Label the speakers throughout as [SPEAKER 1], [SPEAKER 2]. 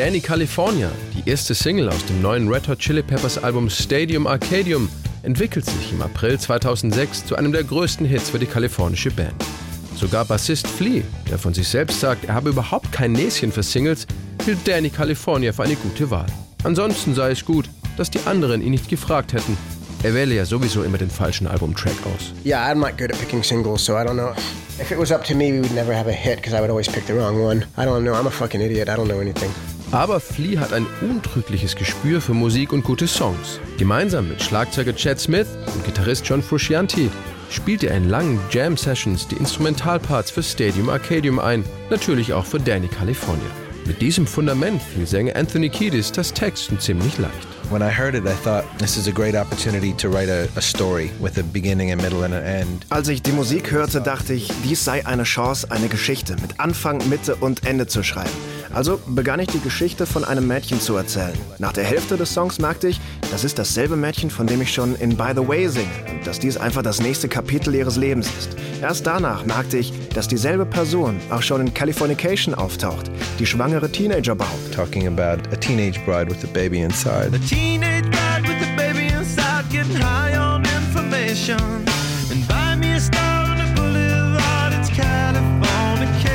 [SPEAKER 1] Danny California, die erste Single aus dem neuen Red Hot Chili Peppers Album Stadium Arcadium, entwickelt sich im April 2006 zu einem der größten Hits für die kalifornische Band. Sogar Bassist Flea, der von sich selbst sagt, er habe überhaupt kein Näschen für Singles, hielt Danny California für eine gute Wahl. Ansonsten sei es gut, dass die anderen ihn nicht gefragt hätten. Er wähle ja sowieso immer den falschen Albumtrack aus.
[SPEAKER 2] Yeah, I'm not good at picking singles, so I don't know. If it was up to me, we would never have a hit, because I would always pick the wrong one. I don't know, I'm a fucking idiot, I don't know anything.
[SPEAKER 1] Aber Flea hat ein untrügliches Gespür für Musik und gute Songs. Gemeinsam mit Schlagzeuger Chad Smith und Gitarrist John Frusciante spielte er in langen Jam-Sessions die Instrumentalparts für Stadium Arcadium ein, natürlich auch für Danny California. Mit diesem Fundament fiel Sänger Anthony Kiedis das Texten ziemlich leicht.
[SPEAKER 3] When I heard it, I thought this is a great opportunity to write a story with a beginning, a middle and an end.
[SPEAKER 4] Als ich die Musik hörte, dachte ich, dies sei eine Chance, eine Geschichte mit Anfang, Mitte und Ende zu schreiben. Also begann ich die Geschichte von einem Mädchen zu erzählen. Nach der Hälfte des Songs merkte ich, das ist dasselbe Mädchen, von dem ich schon in By the Way singe und dass dies einfach das nächste Kapitel ihres Lebens ist. Erst danach merkte ich, dass dieselbe Person auch schon in Californication auftaucht, die schwangere Teenager-Braut.
[SPEAKER 3] Talking about a teenage bride with a baby inside.
[SPEAKER 5] A teenage bride with a baby inside, getting high on information. And buy me a star on the boulevard, it's Californication.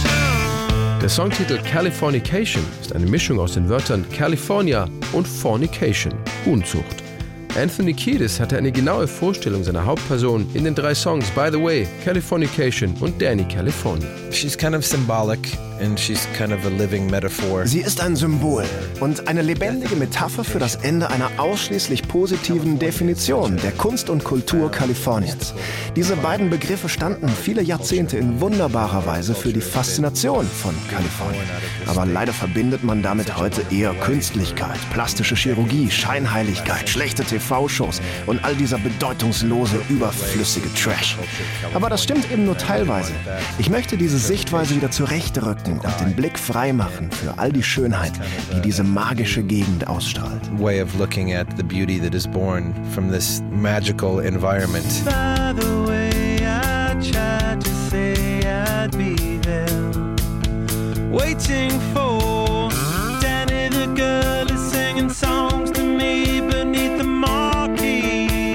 [SPEAKER 1] Der Songtitel Californication ist eine Mischung aus den Wörtern California und Fornication, Unzucht. Anthony Kiedis hatte eine genaue Vorstellung seiner Hauptperson in den 3 Songs By the Way, Californication und Danny California.
[SPEAKER 3] She's kind of symbolic and she's kind of a living metaphor.
[SPEAKER 4] Sie ist ein Symbol und eine lebendige Metapher für das Ende einer ausschließlich positiven Definition der Kunst und Kultur Kaliforniens. Diese beiden Begriffe standen viele Jahrzehnte in wunderbarer Weise für die Faszination von Kalifornien. Aber leider verbindet man damit heute eher Künstlichkeit, plastische Chirurgie, Scheinheiligkeit, schlechte TV-Shows und all dieser bedeutungslose, überflüssige Trash. Aber das stimmt eben nur teilweise. Ich möchte diese Sichtweise wieder zurechtrücken und den Blick freimachen für all die Schönheit, die diese magische Gegend ausstrahlt.
[SPEAKER 3] Way of looking at the beauty that is born from this magical environment.
[SPEAKER 5] By the way, I tried to say I'd be there, waiting for Danny the girl is singing songs to me beneath the marquee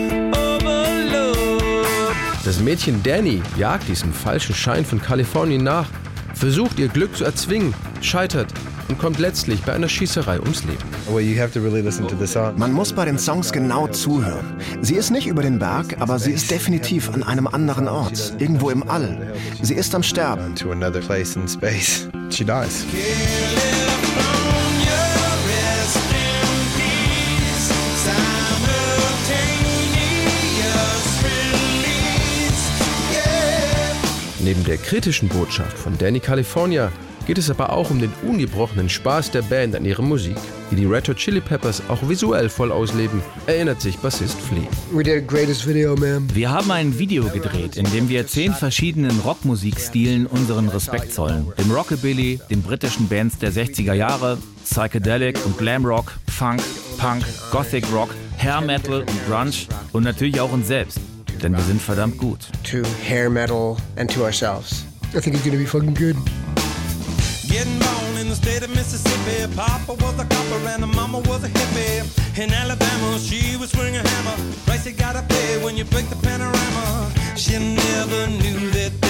[SPEAKER 5] overload.
[SPEAKER 1] Das Mädchen Danny jagt diesem falschen Schein von Kalifornien nach, versucht ihr Glück zu erzwingen, scheitert und kommt letztlich bei einer Schießerei ums Leben.
[SPEAKER 3] Well, you have to really listen to the song.
[SPEAKER 4] Man muss bei den Songs genau zuhören. Sie ist nicht über den Berg, aber sie ist definitiv an einem anderen Ort, irgendwo im All. Sie ist am Sterben.
[SPEAKER 3] To another place in space. She dies.
[SPEAKER 1] Neben der kritischen Botschaft von Danny California geht es aber auch um den ungebrochenen Spaß der Band an ihrer Musik, die die Red Hot Chili Peppers auch visuell voll ausleben, erinnert sich Bassist Flea.
[SPEAKER 2] We did the greatest video, man.
[SPEAKER 6] Wir haben ein Video gedreht, in dem wir 10 verschiedenen Rockmusikstilen unseren Respekt zollen. Dem Rockabilly, den britischen Bands der 60er Jahre, Psychedelic und Glamrock, Funk, Punk, Gothic Rock, Hair Metal und Grunge und natürlich auch uns selbst. Denn wir sind verdammt gut.
[SPEAKER 2] To hair metal and to ourselves. I think it's gonna be fucking good.
[SPEAKER 5] Getting born in the state of Mississippi. Papa was a copper and the mama was a hippie. In Alabama, she was swinging a hammer. Price you gotta pay when you break the panorama. She never knew that